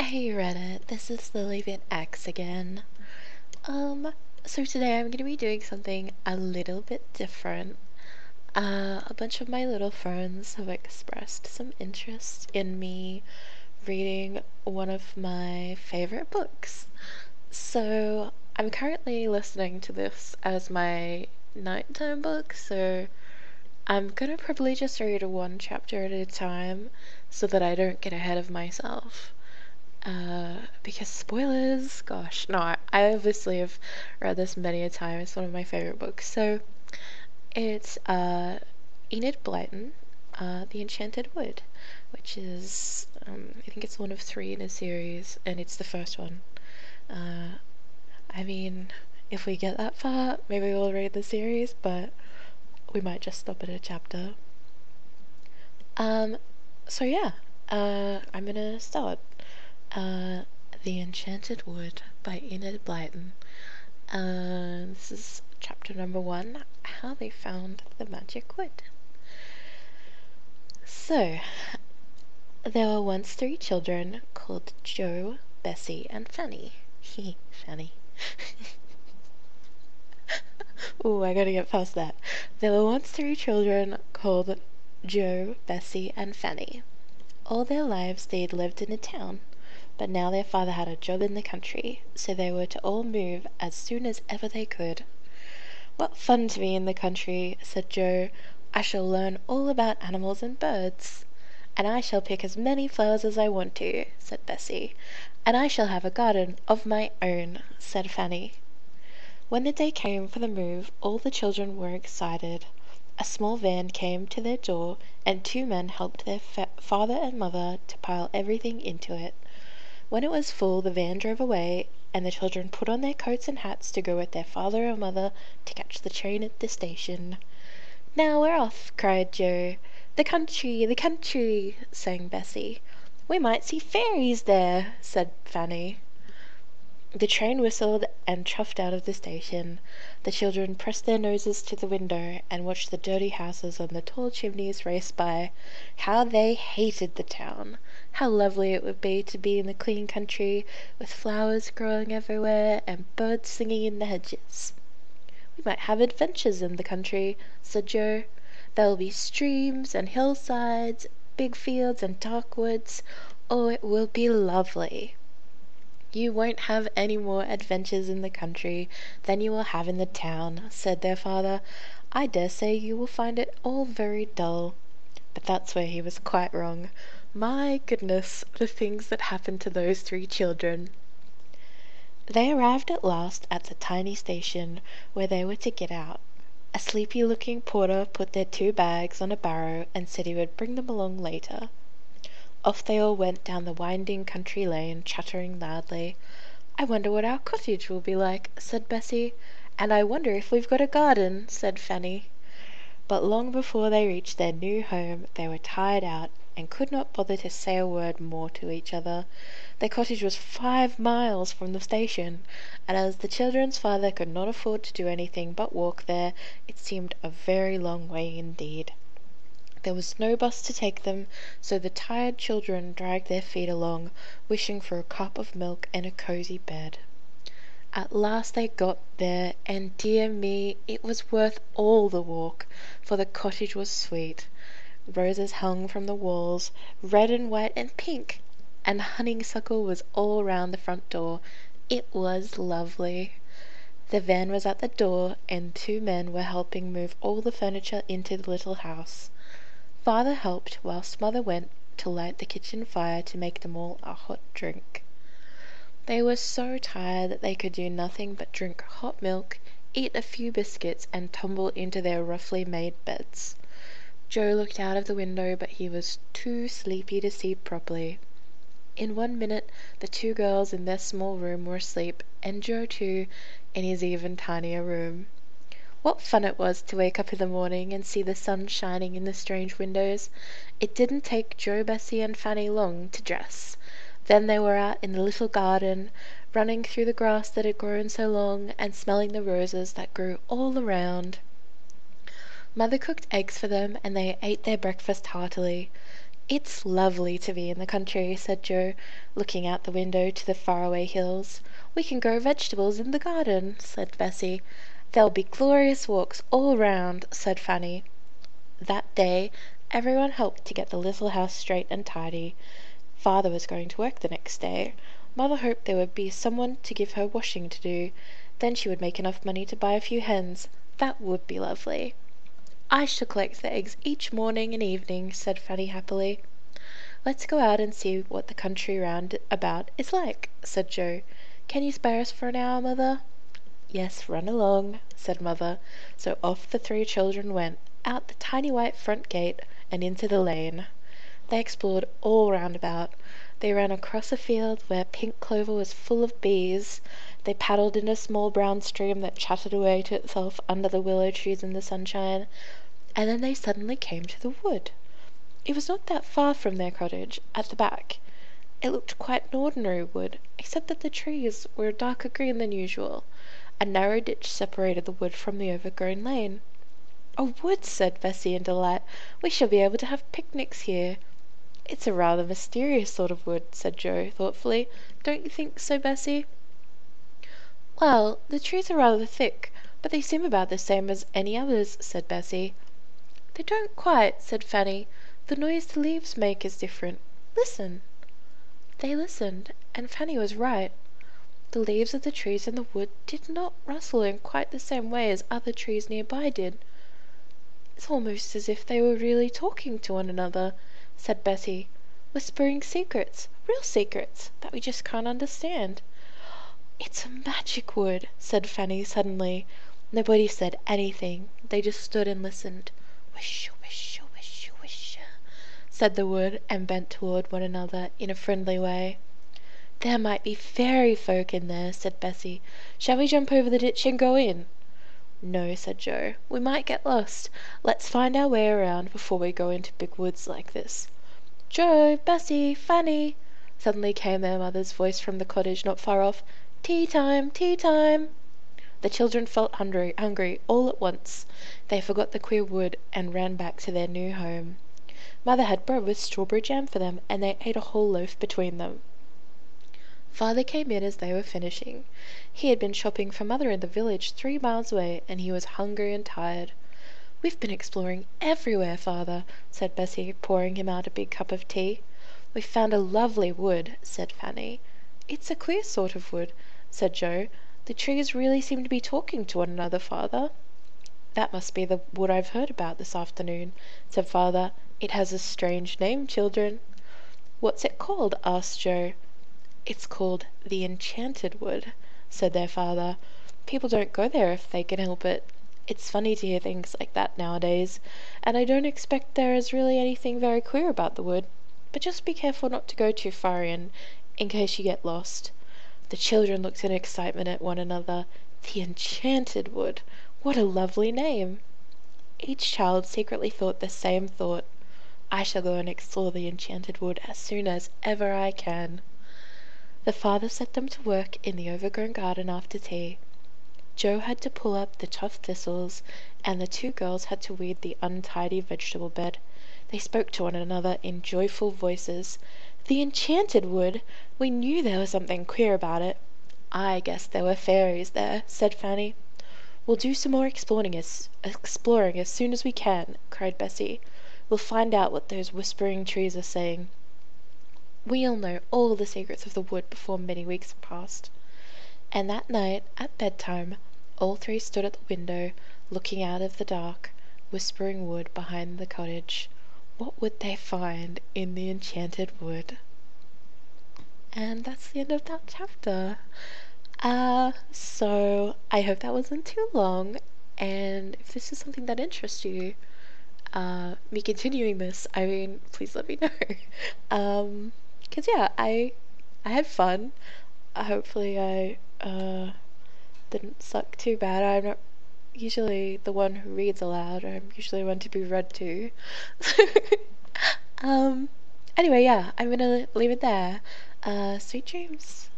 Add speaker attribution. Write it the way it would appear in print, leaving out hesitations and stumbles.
Speaker 1: Hey Reddit, this is LilyBitX again. So today I'm gonna be doing something a little bit different. A bunch of my little friends have expressed some interest in me reading one of my favorite books. So I'm currently listening to this as my nighttime book, so I'm gonna probably just read one chapter at a time so that I don't get ahead of myself. Because spoilers, gosh, no, I obviously have read this many a time. It's one of my favorite books. So it's Enid Blyton, The Enchanted Wood, which is I think it's one of three in a series, and it's the first one. Uh, I mean, if we get that far, maybe we'll read the series, but we might just stop at a chapter. Um, so yeah, I'm gonna start. Uh, The Enchanted Wood by Enid Blyton. This is chapter number 1, How They Found the Magic Wood. So, there were once 3 children called Jo, Bessie, and Fanny. Fanny. Ooh, I gotta get past that. There were once 3 children called Jo, Bessie, and Fanny. All their lives they'd lived in a town, but now their father had a job in the country, so they were to all move as soon as ever they could. "What fun to be in the country," said Jo. "I shall learn all about animals and birds." "And I shall pick as many flowers as I want to," said Bessie. "And I shall have a garden of my own," said Fanny. When the day came for the move, all the children were excited. A small van came to their door, and 2 men helped their father and mother to pile everything into it. When it was full, the van drove away, and the children put on their coats and hats to go with their father and mother to catch the train at the station. "Now we're off!" cried Jo. "The country, the country!" sang Bessie. "We might see fairies there," said Fanny. The train whistled and chuffed out of the station. The children pressed their noses to the window and watched the dirty houses and the tall chimneys race by. How they hated the town! How lovely it would be to be in the clean country, with flowers growing everywhere and birds singing in the hedges. "We might have adventures in the country," said Jo. "There will be streams and hillsides, big fields and dark woods. Oh, it will be lovely." "You won't have any more adventures in the country than you will have in the town," said their father. "I dare say you will find it all very dull." But that's where he was quite wrong. My goodness, the things that happened to those 3 children. They arrived at last at the tiny station where they were to get out. A sleepy-looking porter put their 2 bags on a barrow and said he would bring them along later. Off they all went down the winding country lane, chattering loudly. "I wonder what our cottage will be like," said Bessie. "And I wonder if we've got a garden," said Fanny. But long before they reached their new home they were tired out, and could not bother to say a word more to each other. Their cottage was 5 miles from the station, and as the children's father could not afford to do anything but walk there, it seemed a very long way indeed. There was no bus to take them, so the tired children dragged their feet along, wishing for a cup of milk and a cosy bed. At last they got there, and dear me, it was worth all the walk, for the cottage was sweet. Roses hung from the walls, red and white and pink, and honeysuckle was all round the front door. It was lovely. The van was at the door, and 2 men were helping move all the furniture into the little house. Father helped, whilst Mother went to light the kitchen fire to make them all a hot drink. They were so tired that they could do nothing but drink hot milk, eat a few biscuits, and tumble into their roughly made beds. Jo looked out of the window, but he was too sleepy to see properly. In 1 minute the 2 girls in their small room were asleep, and Jo too, in his even tinier room. What fun it was to wake up in the morning and see the sun shining in the strange windows. It didn't take Jo, Bessie, and Fanny long to dress. Then they were out in the little garden, running through the grass that had grown so long, and smelling the roses that grew all around. Mother cooked eggs for them, and they ate their breakfast heartily. "It's lovely to be in the country," said Joe, looking out the window to the faraway hills. "We can grow vegetables in the garden," said Bessie. "There'll be glorious walks all round," said Fanny. That day everyone helped to get the little house straight and tidy. Father was going to work the next day. Mother hoped there would be someone to give her washing to do. Then she would make enough money to buy a few hens. That would be lovely. "I shall collect the eggs each morning and evening," said Fanny happily. "Let's go out and see what the country round about is like," said Joe. "Can you spare us for an hour, Mother?" "Yes, run along," said Mother. So off the three children went, out the tiny white front gate and into the lane. They explored all round about. They ran across a field where pink clover was full of bees. They paddled in a small brown stream that chattered away to itself under the willow trees in the sunshine. And then they suddenly came to the wood. It was not that far from their cottage, at the back. It looked quite an ordinary wood, except that the trees were darker green than usual. A narrow ditch separated the wood from the overgrown lane. "A wood!" said Bessie in delight. "We shall be able to have picnics here." "It's a rather mysterious sort of wood," said Joe thoughtfully. "Don't you think so, Bessie?" "Well, the trees are rather thick, but they seem about the same as any others," said Bessie. "They don't quite," said Fanny. "The noise the leaves make is different. Listen." They listened, and Fanny was right. The leaves of the trees in the wood did not rustle in quite the same way as other trees near by did. "It's almost as if they were really talking to one another," said Bessie, "whispering secrets, real secrets, that we just can't understand." "It's a magic wood," said Fanny suddenly. Nobody said anything. They just stood and listened. "Wish, wish, wish, wish," said the wood, and bent toward one another in a friendly way. "There might be fairy folk in there," said Bessie. "Shall we jump over the ditch and go in?" "No," said Joe. "We might get lost. Let's find our way around before we go into big woods like this." "Joe, Bessie, Fanny!" Suddenly came their mother's voice from the cottage not far off. "Tea time! Tea time!" The children felt hungry all at once. They forgot the queer wood and ran back to their new home. Mother had bread with strawberry jam for them, and they ate a whole loaf between them. Father came in as they were finishing. He had been shopping for Mother in the village 3 miles away, and he was hungry and tired. "We've been exploring everywhere, Father," said Bessie, pouring him out a big cup of tea. "We've found a lovely wood," said Fanny. "It's a queer sort of wood," said Joe. "The trees really seem to be talking to one another, Father." "That must be the wood I've heard about this afternoon," said Father. "It has a strange name, children." "What's it called?" asked Joe. "It's called the Enchanted Wood," said their father. "People don't go there if they can help it. It's funny to hear things like that nowadays, and I don't expect there is really anything very queer about the wood. But just be careful not to go too far in case you get lost." The children looked in excitement at one another. The Enchanted Wood! What a lovely name! Each child secretly thought the same thought. "I shall go and explore the Enchanted Wood as soon as ever I can." The father set them to work in the overgrown garden after tea. Joe had to pull up the tough thistles, and the 2 girls had to weed the untidy vegetable bed. They spoke to one another in joyful voices. "The Enchanted Wood! We knew there was something queer about it." "I guess there were fairies there," said Fanny. "We'll do some more exploring as soon as we can," cried Bessie. "We'll find out what those whispering trees are saying. We'll know all the secrets of the wood before many weeks have passed." And that night, at bedtime, all 3 stood at the window, looking out of the dark, whispering wood behind the cottage. What would they find in the Enchanted Wood? And that's the end of that chapter. So I hope that wasn't too long, and if this is something that interests you, me continuing this, I mean, please let me know. 'Cause yeah, I had fun. Hopefully I didn't suck too bad. I'm not usually the one who reads aloud. I'm usually one to be read to. um anyway, yeah, I'm gonna leave it there. Sweet dreams.